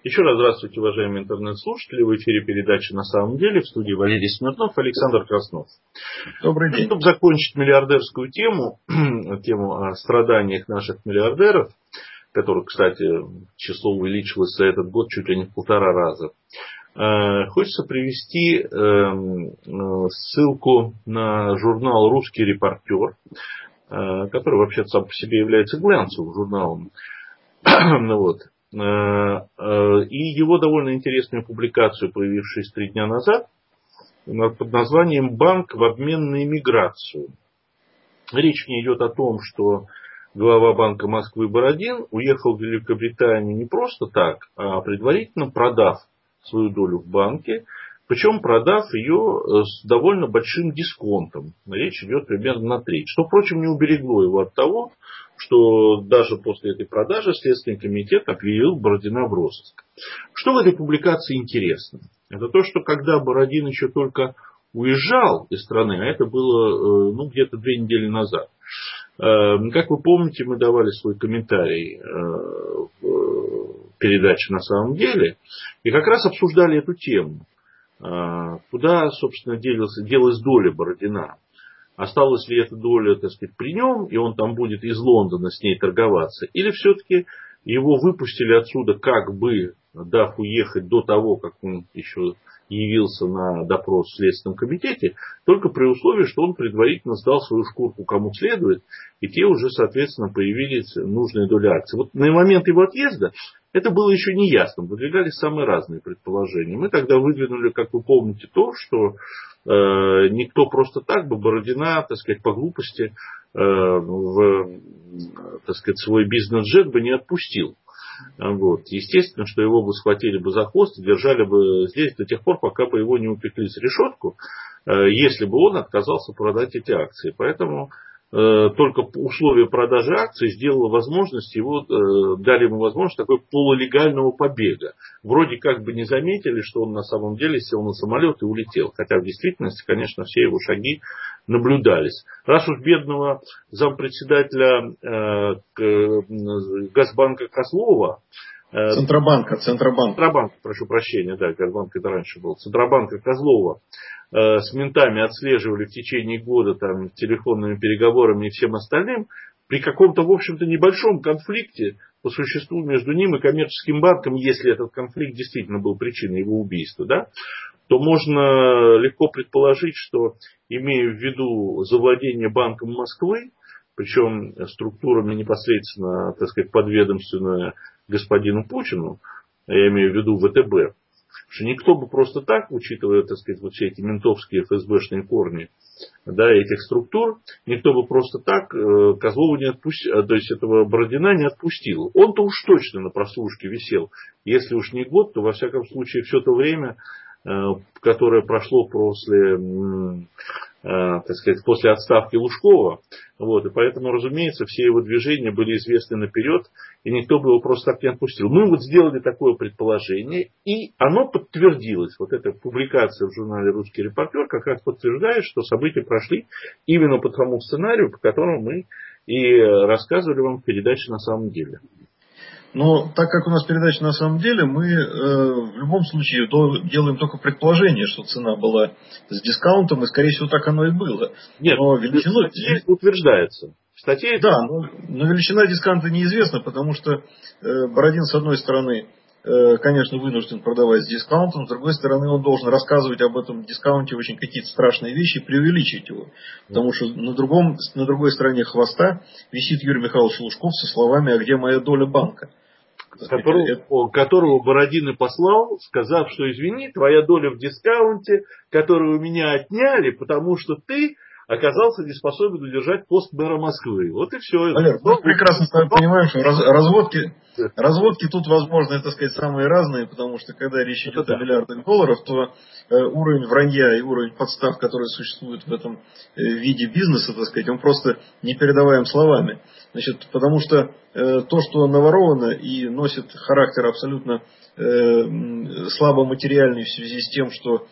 Еще раз здравствуйте, уважаемые интернет-слушатели. В эфире передача «На самом деле». В студии Валерий Смирнов, Александр Краснов. Добрый день. Чтобы закончить миллиардерскую тему, тему о страданиях наших миллиардеров, которых, кстати, число увеличилось за этот год чуть ли не в 1,5 раза, хочется привести ссылку на журнал «Русский репортер», который вообще сам по себе является глянцевым журналом. И его довольно интересную публикацию, появившуюся 3 дня назад, под названием «Банк в обмен на иммиграцию». Речь не идет о том, что глава Банка Москвы Бородин уехал в Великобританию не просто так, а предварительно продав свою долю в банке, причем продав ее с довольно большим дисконтом. Речь идет примерно на треть. Что, впрочем, не уберегло его от того, что даже после этой продажи Следственный комитет объявил Бородина в розыск. Что в этой публикации интересно? Это то, что когда Бородин еще только уезжал из страны, а это было где-то 2 недели назад, как вы помните, мы давали свой комментарий в передаче «На самом деле», и как раз обсуждали эту тему. Куда, собственно, делась доля Бородина? Осталась ли эта доля, так сказать, при нем, и он там будет из Лондона с ней торговаться? Или все-таки его выпустили отсюда, как бы дав уехать до того, как он еще явился на допрос в Следственном комитете, только при условии, что он предварительно сдал свою шкурку кому следует, и те уже, соответственно, появились нужные доли акций. Вот на момент его отъезда это было еще не ясно, выдвигались самые разные предположения. Мы тогда выдвинули, как вы помните, то, что никто просто так бы Бородина, так сказать, по глупости так сказать, свой бизнес-джет бы не отпустил. Естественно, что его бы схватили бы за хвост и держали бы здесь до тех пор, пока бы его не упекли за решетку, если бы он отказался продать эти акции. Поэтому только условие продажи акций сделало возможность дали ему возможность такой полулегального побега. Вроде как бы не заметили, что он на самом деле сел на самолет и улетел. Хотя в действительности, конечно, все его шаги наблюдались. Раз уж бедного зампредседателя Газбанка Козлова, Центробанка, прошу прощения, да, Газбанк это раньше был. Центробанка Козлова с ментами отслеживали в течение года там, телефонными переговорами и всем остальным, при каком-то, в общем-то, небольшом конфликте по существу между ним и коммерческим банком, если этот конфликт действительно был причиной его убийства, да, то можно легко предположить, что, имея в виду завладение Банком Москвы, причем структурами непосредственно, так сказать, подведомственные господину Путину, я имею в виду ВТБ, что никто бы просто так, учитывая, так сказать, вот все эти ментовские ФСБшные корни, да, этих структур, никто бы просто так Козлова не отпустил, то есть этого Бородина не отпустил. Он-то уж точно на прослушке висел. Если уж не год, то во всяком случае все то время, которое прошло после, так сказать, после отставки Лужкова. И поэтому, разумеется, все его движения были известны наперед, и никто бы его просто так не отпустил. Мы сделали такое предположение, и оно подтвердилось. Вот эта публикация в журнале «Русский репортер» как раз подтверждает, что события прошли именно по тому сценарию, по которому мы и рассказывали вам в передаче «На самом деле». Но так как у нас передача «На самом деле», мы в любом случае делаем только предположение, что цена была с дискаунтом, и скорее всего так оно и было. Нет, но величина утверждается. Да, но величина дискаунта неизвестна, потому что Бородин, с одной стороны, конечно, вынужден продавать с дискаунтом, с другой стороны, он должен рассказывать об этом дискаунте очень какие-то страшные вещи и преувеличить его. Потому что на другой стороне хвоста висит Юрий Михайлович Лужков со словами: «А где моя доля банка?», которого Бородин и послал, сказав, что извини, твоя доля в дискаунте, которую у меня отняли, потому что ты оказался не способен удержать пост мэра Москвы. Вот и все. Валер, мы прекрасно с тобой понимаем, что разводки тут возможны, так сказать, самые разные, потому что когда речь идет о миллиардах долларов, то уровень вранья и уровень подстав, которые существуют в этом виде бизнеса, так сказать, он просто не передаваем словами. Значит, потому что то, что наворовано и носит характер абсолютно слабо материальный в связи с тем, что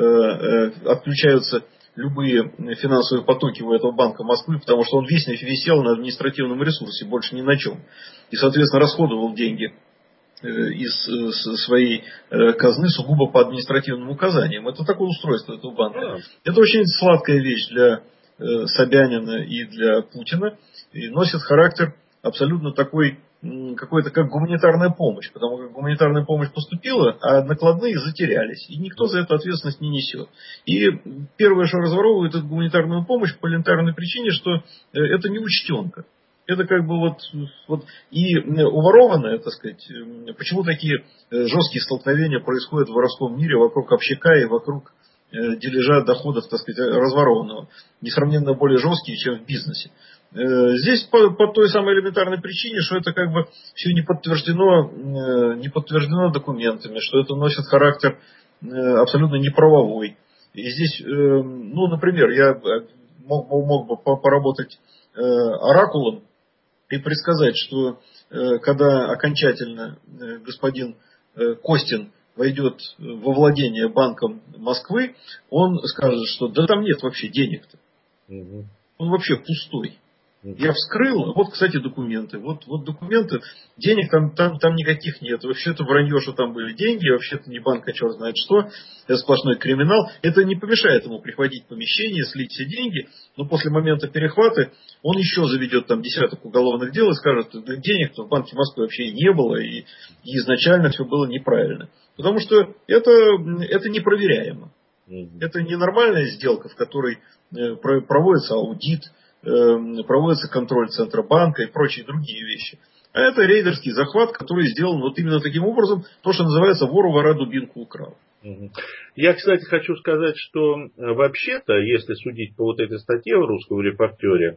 отключаются любые финансовые потоки у этого Банка Москвы, потому что он висел на административном ресурсе, больше ни на чем. И, соответственно, расходовал деньги из своей казны сугубо по административным указаниям. Это такое устройство этого банка. Это очень сладкая вещь для Собянина и для Путина. И носит характер абсолютно такой, какой-то как гуманитарная помощь. Потому как гуманитарная помощь поступила, а накладные затерялись. И никто за эту ответственность не несет. И первое, что разворовывает эту гуманитарную помощь по элементарной причине, что это не учтенка. Это как бы вот и уворованное, так сказать, почему такие жесткие столкновения происходят в воровском мире вокруг общака и вокруг дележа доходов, так сказать, разворованного, несравненно более жесткие, чем в бизнесе. Здесь по той самой элементарной причине, что это как бы все не подтверждено документами, что это носит характер абсолютно неправовой. И здесь, ну, например, я мог бы поработать оракулом и предсказать, что когда окончательно господин Костин войдет во владение Банком Москвы, он скажет, что да там нет вообще денег-то. Он вообще пустой. Я вскрыл, вот, кстати, документы. Вот документы, денег там никаких нет. Вообще-то вранье, что там были деньги, вообще-то не банк, а черт знает что. Это сплошной криминал. Это не помешает ему прихватить помещение, слить все деньги. Но после момента перехвата он еще заведет там десяток уголовных дел и скажет, да денег-то в Банке Москвы вообще и не было. И изначально все было неправильно. Потому что это непроверяемо. Это ненормальная сделка, в которой проводится аудит, проводится контроль Центробанка и прочие другие вещи. А это рейдерский захват, который сделан вот именно таким образом, то, что называется вор у вора дубинку украл. Я, кстати, хочу сказать, что вообще-то, если судить по вот этой статье в «Русском репортере»,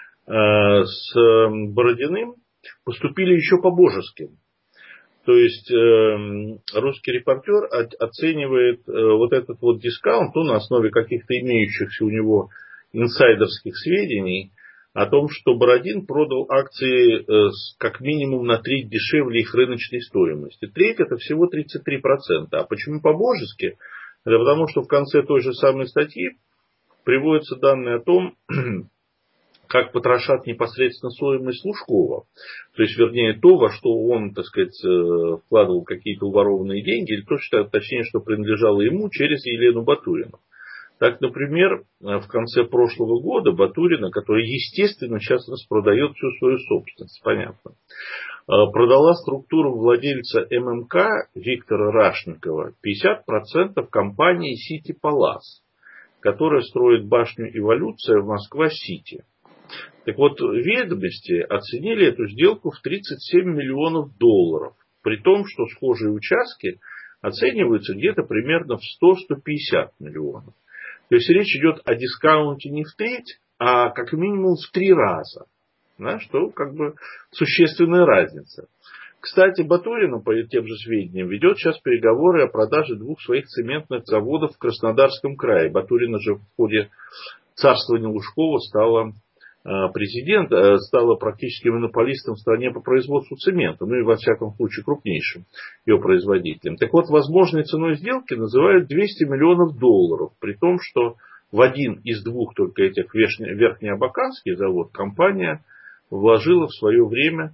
с Бородиным поступили еще по-божески. То есть «Русский репортер» оценивает вот этот вот дискаунт на основе каких-то имеющихся у него инсайдерских сведений о том, что Бородин продал акции как минимум на треть дешевле их рыночной стоимости. Треть это всего 33%. А почему по-божески? Это потому, что в конце той же самой статьи приводятся данные о том, как потрошат непосредственно стоимость Лужкова. То есть, вернее, то, во что он, так сказать, вкладывал какие-то уворованные деньги, или то, что, точнее, что принадлежало ему через Елену Батурину. Так, например, в конце прошлого года Батурина, которая, естественно, сейчас распродает всю свою собственность, понятно, продала структуру владельца ММК Виктора Рашникова 50% компании Сити Палас, которая строит башню Эволюция в Москва-Сити. Так вот, ведомости оценили эту сделку в 37 миллионов долларов, при том, что схожие участки оцениваются где-то примерно в 100-150 миллионов. То есть речь идет о дискаунте не в треть, а как минимум в 3 раза. Да, что как бы существенная разница. Кстати, Батурина, по тем же сведениям, ведет сейчас переговоры о продаже 2 своих цементных заводов в Краснодарском крае. Батурина же в ходе царствования Лужкова стала практически монополистом в стране по производству цемента, ну и во всяком случае крупнейшим ее производителем. Так вот, возможной ценой сделки называют 200 миллионов долларов, при том, что в один из 2 только этих Верхнеабаканский завод компания вложила в свое время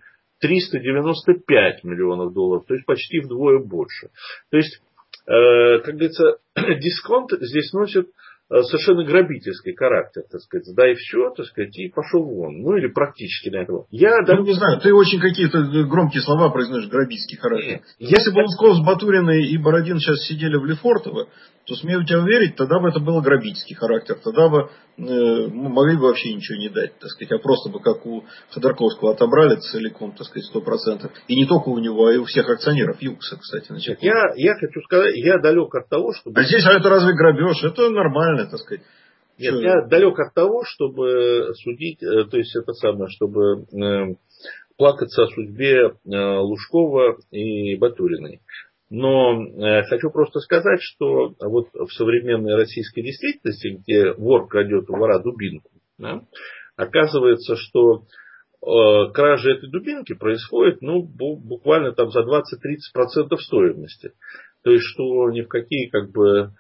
395 миллионов долларов, то есть почти вдвое больше. То есть, как говорится, дисконт здесь носит совершенно грабительский характер, так сказать, дай все, так сказать, и пошел вон. Ну, или практически на этого. Ну, не знаю, ты очень какие-то громкие слова произносишь, грабительский характер. Если бы Лужков с Батуриной и Бородин сейчас сидели в Лефортово, то, смею тебя уверить, тогда бы это был грабительский характер. Тогда бы могли бы вообще ничего не дать, так сказать, а просто бы, как у Ходорковского, отобрали целиком, так сказать, 100%. И не только у него, а и у всех акционеров ЮКСа, кстати. Я хочу сказать, я далек от того, чтобы... А здесь это разве грабеж? Это нормально, так сказать. Нет, я далек от того, чтобы судить, то есть это самое, чтобы плакаться о судьбе Лужкова и Батуриной. Но хочу просто сказать, что вот в современной российской действительности, где вор крадет у вора дубинку, да, оказывается, что кража этой дубинки происходит буквально там за 20-30% стоимости. То есть, что ни в какие как бы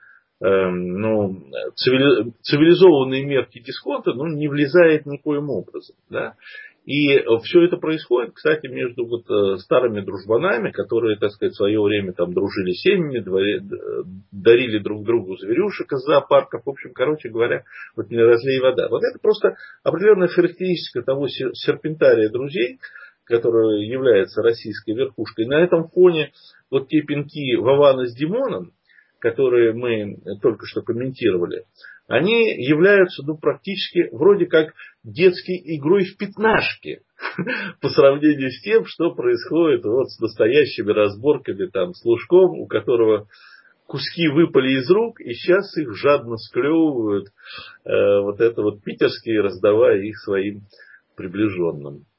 цивилизованные мерки дисконта не влезает никоим образом. Да? И все это происходит, кстати, между старыми дружбанами, которые, так сказать, в свое время там дружили семьями, дарили друг другу зверюшек из зоопарков. В общем, короче говоря, не разлей вода. Вот это просто определенная характеристика того серпентария друзей, который является российской верхушкой. На этом фоне те пинки Вована с Димоном, которые мы только что комментировали, они являются практически вроде как детской игрой в пятнашки по сравнению с тем, что происходит с настоящими разборками с Лужком, у которого куски выпали из рук, и сейчас их жадно склевывают питерские, раздавая их своим приближенным.